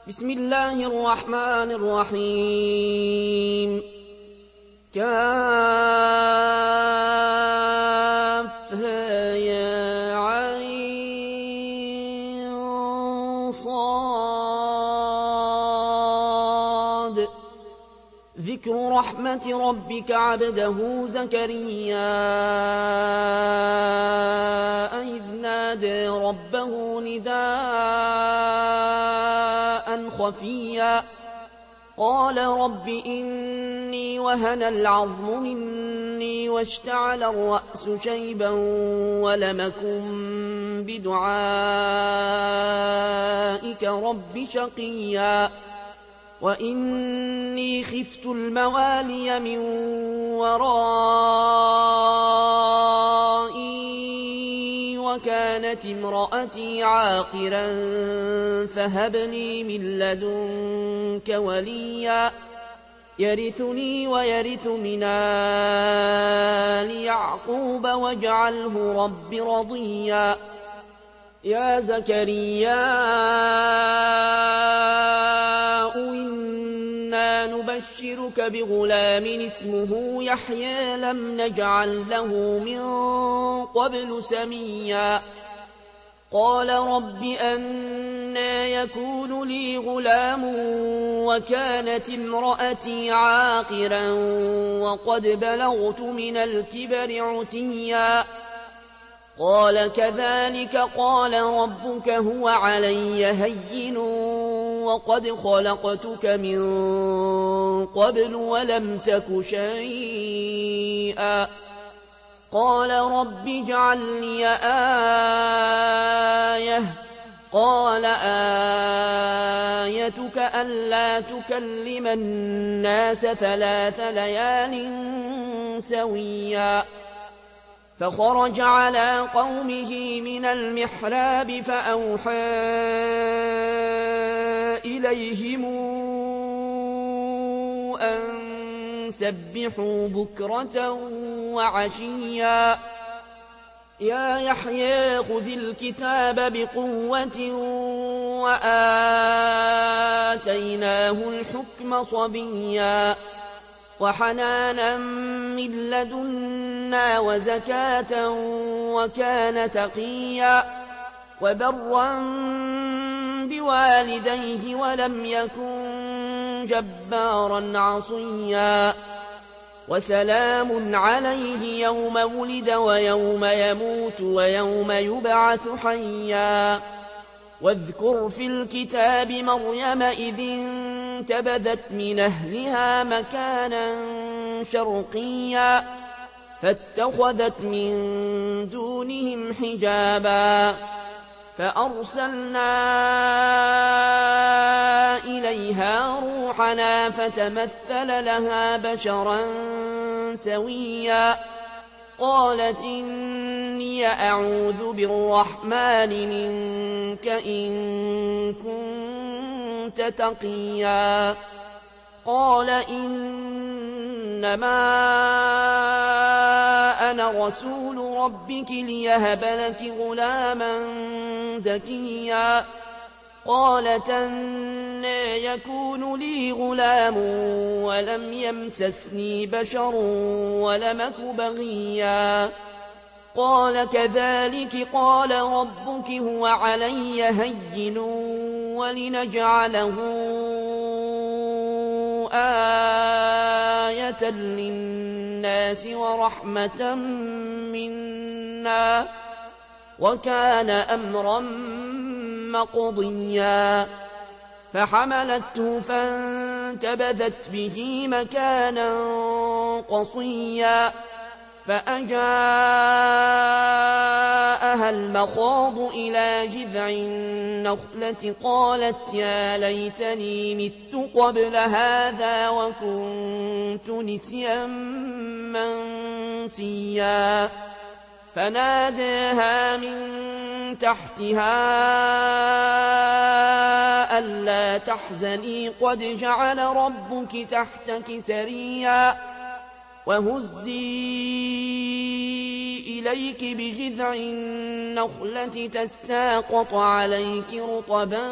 بسم الله الرحمن الرحيم كافها يا عين صاد ذكر رحمة ربك عبده زكريا إذ نادى ربه نداء خفيا قال رب إني وهن العظم مني واشتعل الرأس شيبا ولم أكن بدعائك رب شقيا وإني خفت الموالي من ورائي وكانت امرأتي عاقرا فهب لي من لدنك وليا يرثني ويرث من آل يعقوب واجعله رب رضيا يا زكريا إنا نبشرك بغلام اسمه يحيى لم نجعل له من قبل سميا قال رب أنى يكون لي غلام وكانت امرأتي عاقرا وقد بلغت من الكبر عتيا قال كذلك قال ربك هو علي هين وقد خلقتك من قبل ولم تك شيئا قال رب اجعل لي آية قال آيتك ألا تكلم الناس 3 ليال سويا فخرج على قومه من المحراب فأوحى إليهم أن سبحوا بكرة وعشيا يا يحيى خذ الكتاب بقوة وآتيناه الحكم صبيا وحنانا من لدنا وزكاة وكان تقيا وبرا بوالديه ولم يكن جبارا عصيا وسلام عليه يوم ولد ويوم يموت ويوم يبعث حيا واذكر في الكتاب مريم إذ انتبذت من أهلها مكانا شرقيا فاتخذت من دونهم حجابا فأرسلنا إليها روحنا فتمثل لها بشرا سويا قالت إني أعوذ بالرحمن منك إن كنت تقيا قال إنما أنا رسول ربك ليهب لك غلاما زكيا قالت أنى يكون لي غلام ولم يمسسني بشر ولم أك بغيا قال كذلك قال ربك هو علي هين ولنجعله آية للناس ورحمة منا وكان أمرا مقضيا فحملته فانتبذت به مكانا قصيا فأجاءها المخاض إلى جذع النخلة قالت يا ليتني مت قبل هذا وكنت نسيا منسيا فناداها من تحتها ألا تحزني قد جعل ربك تحتك سريا وهزي إليك بجذع النخلة تساقط عليك رطبا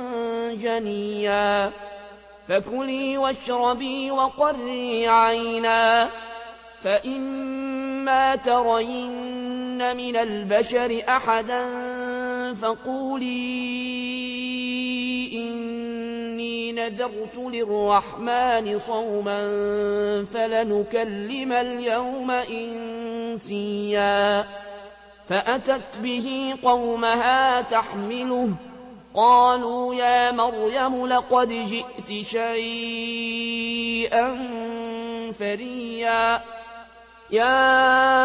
جنيا فكلي واشربي وقري عينا فإما ترين من البشر أحدا فقولي إني نذرت للرحمن صوما فلنكلم اليوم إنسيا فأتت به قومها تحمله قالوا يا مريم لقد جئت شيئا فريا يا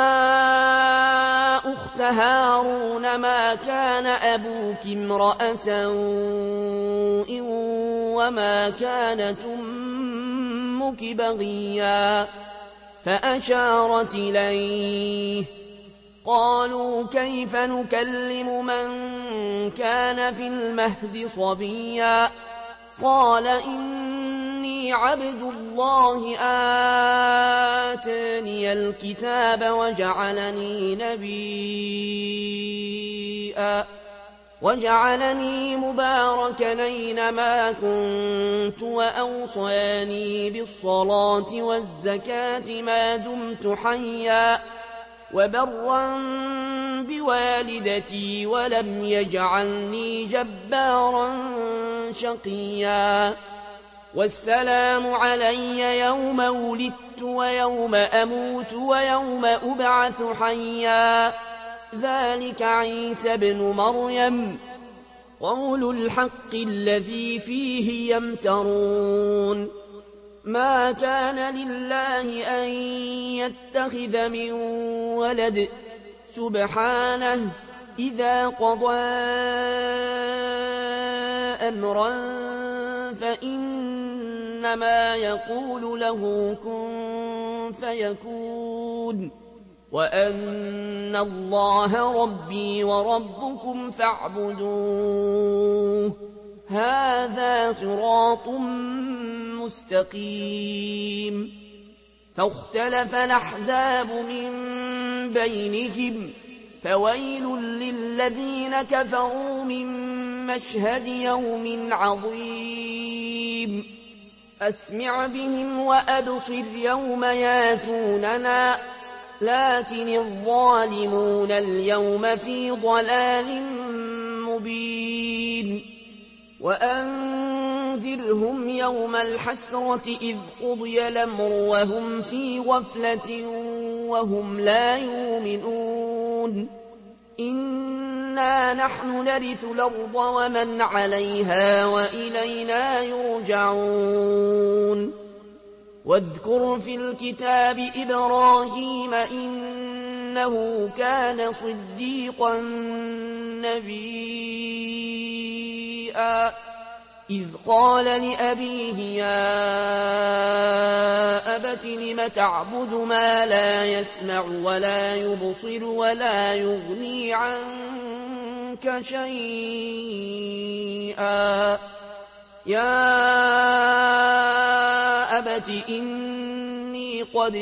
أخت هارون ما كان أبوك امرأ سوء وما كانت أمك بغيا فأشارت إليه قالوا كيف نكلم من كان في المهد صبيا قال إني عبد الله آتاني الكتاب وجعلني مباركا أينما كنت وأوصاني بالصلاة والزكاة ما دمت حيا وبرا بوالدتي ولم يجعلني جبارا شقيا والسلام علي يوم ولدت ويوم أموت ويوم أبعث حيا ذلك عيسى بن مريم قول الحق الذي فيه يمترون ما كان لله أن يتخذ من ولد سبحانه إذا قضى أمرا فإنما يقول له كن فيكون وأن الله ربي وربكم فاعبدوه هذا صراط مستقيم فاختلف الأحزاب من بينهم فويل للذين كفروا من مشهد يوم عظيم أسمع بهم وأبصر يوم ياتوننا لكن الظالمون اليوم في ضلال مبين وأنذرهم يوم الحسرة إذ قضي الأمر وهم في غفلة وهم لا يؤمنون إنا نحن نرث الأرض ومن عليها وإلينا يرجعون واذكر في الكتاب إبراهيم إنه كان صديقا نبيا إذ قال لأبيه يا أبت لم تعبد ما لا يسمع ولا يبصر ولا يغني عنك شيئا يا أبت إني قد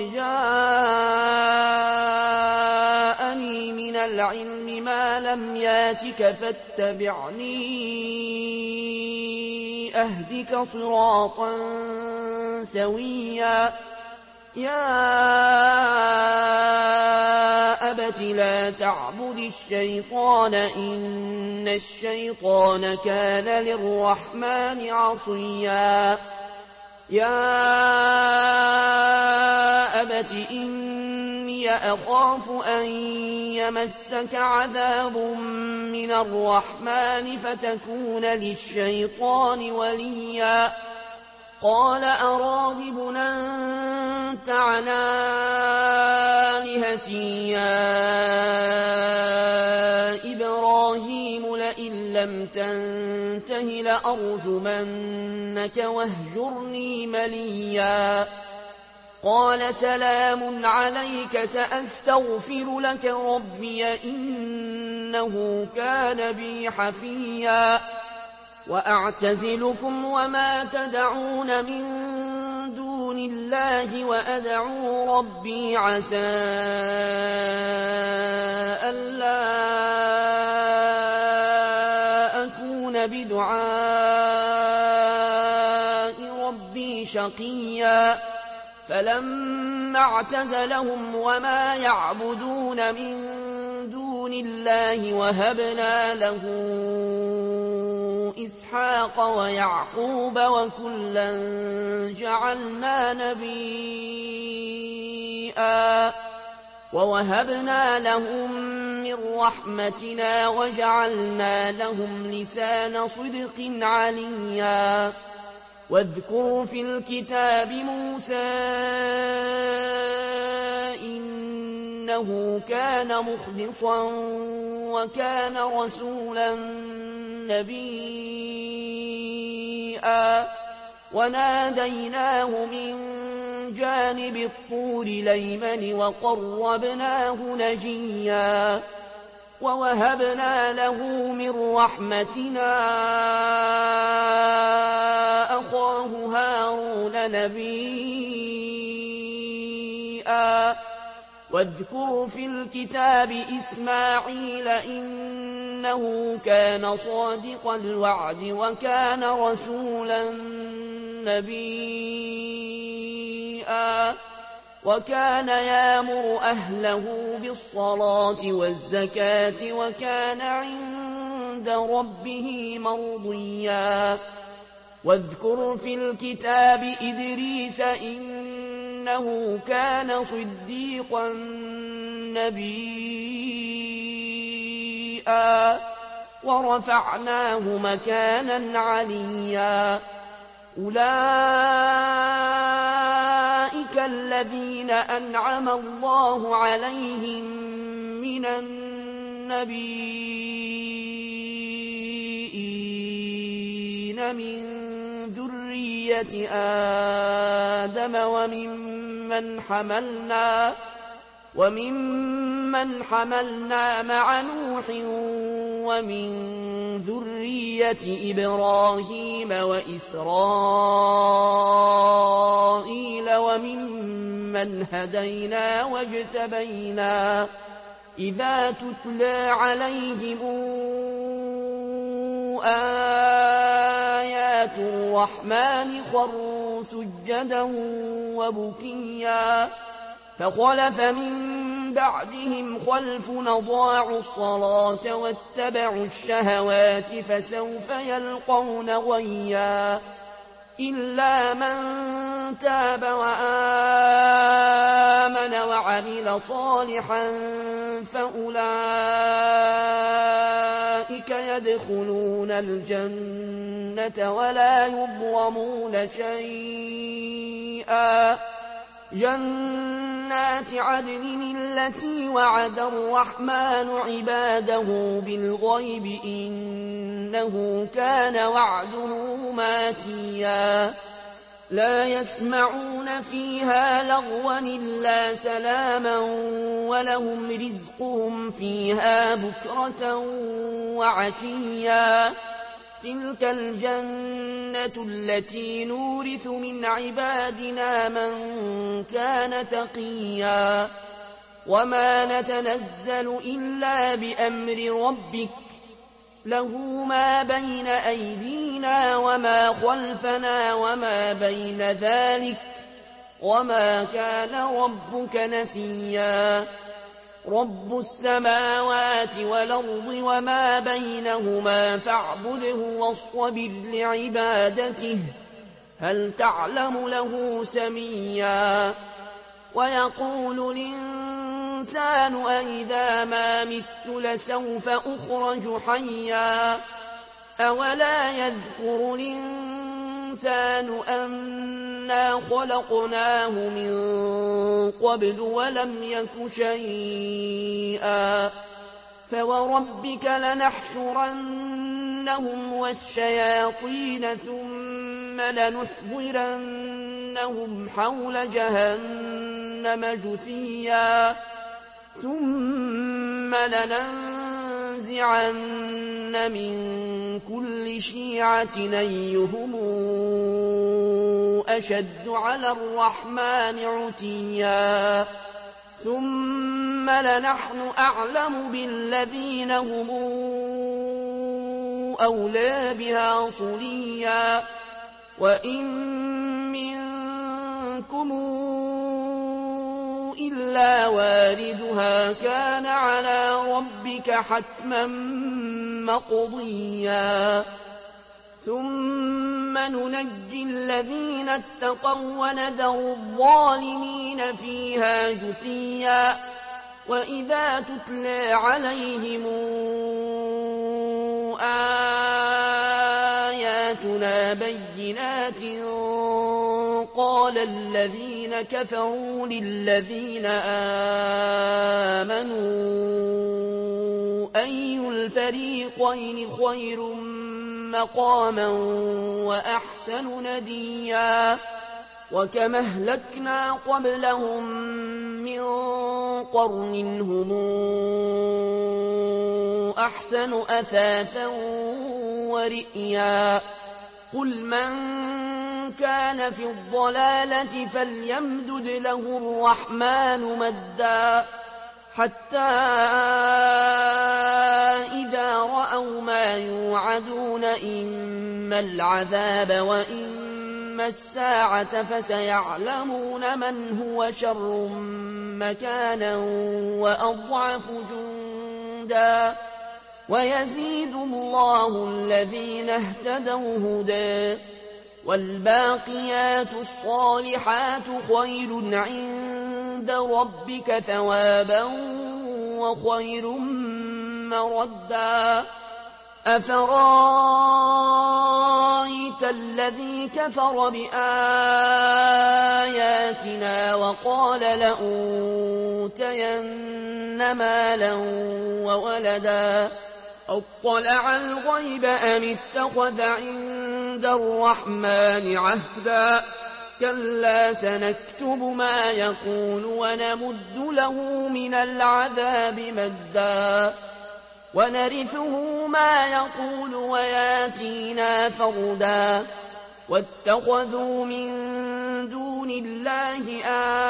جاءني من العلم ما لم ياتك فاتبعني أهدك صراطا سويا يا أبت لا تعبد الشيطان إن الشيطان كان للرحمن عصيا يا أبت إني أخاف أن يمسك عذاب من الرحمن فتكون للشيطان وليا قال أراغب أنت عن آلهتي يا إبراهيم لئن لم تنته لأرجمنك واهجرني مليا قال سلام عليك سأستغفر لك ربي إنه كان بي حفيا وأعتزلكم وما تدعون من دون الله وأدعو ربي عسى ألا أكون بدعاء ربي شقيا فلما اعتزلهم وما يعبدون من دون الله وهبنا له إسحاق ويعقوب وكلا جعلنا نبيا ووهبنا لهم من رحمتنا وجعلنا لهم لسان صدق عليا واذكر في الكتاب موسى إنه كان مخلصا وكان رسولا نبيا وناديناه من جانب الطور الأيمن وقربناه نجيا ووهبنا له من رحمتنا أخاه هارون نبيا واذكر في الكتاب إسماعيل إنه كان صادق الوعد وكان رسولا نبيا وكان يامر أهله بالصلاة والزكاة وكان عند ربه مرضيا واذكر في الكتاب إدريس إنه كان صديقا نبيا ورفعناه مكانا عليا أولئك الذين أنعم الله عليهم من النبيين من ذرية آدم وممن حملنا مع نوح ومن ذرية إبراهيم وإسرائيل وممن هدينا واجتبينا إذا تتلى عليهم آيات الرحمن خروا سجدا وبكيا فخلف من بعدهم خلف أضاعوا الصلاة واتبعوا الشهوات فسوف يلقون غيا إلا من تاب وآمن وعمل صالحا فأولئك يدخلون الجنة ولا يظلمون شيئا جنات عدن التي وعد الرحمن عباده بالغيب إنه كان وعده ماتيا لا يسمعون فيها لغوا إلا سلاما ولهم رزقهم فيها بكرة وعشيا تلك الجنة التي نورث من عبادنا من كان تقيا وما نتنزل إلا بأمر ربك له ما بين أيدينا وما خلفنا وما بين ذلك وما كان ربك نسيا رب السماوات والأرض وما بينهما فاعبده واصطبر لعبادته هل تعلم له سميا ويقول الإنسان أئذا ما مت لسوف أخرج حيا أولا يذكر الإنسان أنا خلقناه من قبل ولم يك شيئا فوربك لنحشرنهم والشياطين ثم لنحضرنهم حول جهنم جثيا ثم لننزعن من كل شيعة أيهم أشد على الرحمن عتيا ثم لنحن أعلم بالذين هم أولى بها صليا وإن منكم إلا واردها كان على ربك حتما مقضيا ثم ننجي الذين اتقوا ونذر الظالمين فيها جثيا وإذا تتلى عليهم آياتنا بينات قال الذين كفروا للذين آمنوا أي الفريقين خير مقاما وأحسن نديا وكم أهلكنا قبلهم من قرن هم أحسن أثاثا ورئيا قل من كان في الضلالة فليمدد له الرحمن مدا حتى إذا رأوا ما يوعدون إما العذاب وإما الساعة فسيعلمون من هو شر مكانا وأضعف جندا ويزيد الله الذين اهتدوا هدى والباقيات الصالحات خير عند ربك ثوابا وخير مردا أفرايت الذي كفر بآياتنا وقال لأوتين مالا وولدا أطلع الغيب أم اتخذ عند الرحمن عهدا كلا سنكتب ما يقول ونمد له من العذاب مدا ونرثه ما يقول وياتينا فردا واتخذوا من دون الله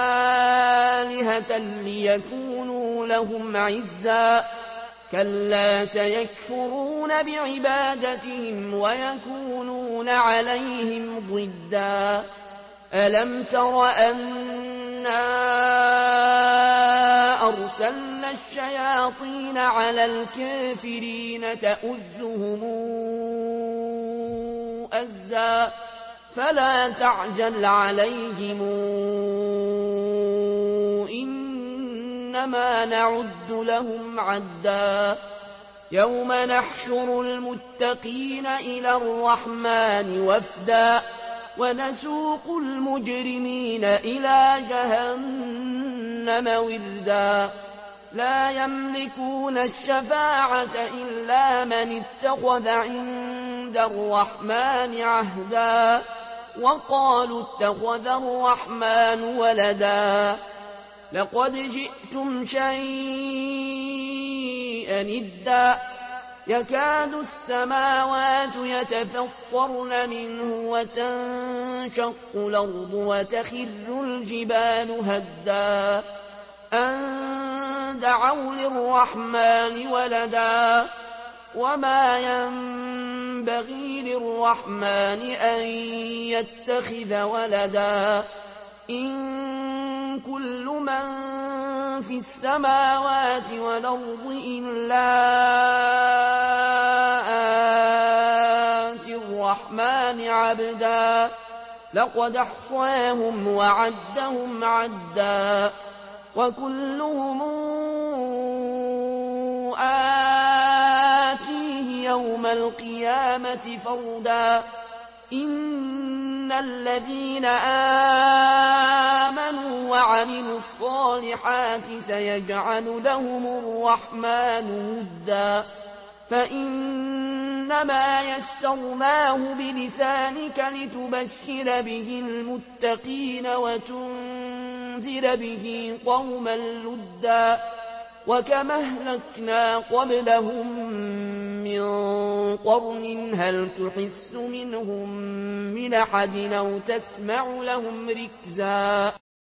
آلهة ليكونوا لهم عزا كلا سيكفرون بعبادتهم ويكونون عليهم ضدا ألم تر أنا أرسلنا الشياطين على الكافرين تؤزهم أزا فلا تعجل عليهم إنما نعد لهم عدا يوم نحشر المتقين إلى الرحمن وفدا ونسوق المجرمين إلى جهنم وردا لا يملكون الشفاعة إلا من اتخذ عند الرحمن عهدا وقالوا اتخذ الرحمن ولدا لقد جئتم شيئا إدا يكاد السماوات يتفطرن منه وتنشق الأرض وتخر الجبال هدا أن دعوا للرحمن ولدا وما ينبغي للرحمن أن يتخذ ولدا إن كل من في السماوات والأرض إلا آتي الرحمن عبدا لقد أحصاهم وعدهم عدا وكلهم آتيه يوم القيامة فردا إن الذين آمنوا وعملوا الصالحات سيجعل لهم الرحمن ودا فإنما يسرناه بلسانك لتبشر به المتقين وتنذر به قوما لدا وكما أهلكنا قبلهم من قرن هل تحس منهم من أحد أو تسمع لهم ركزا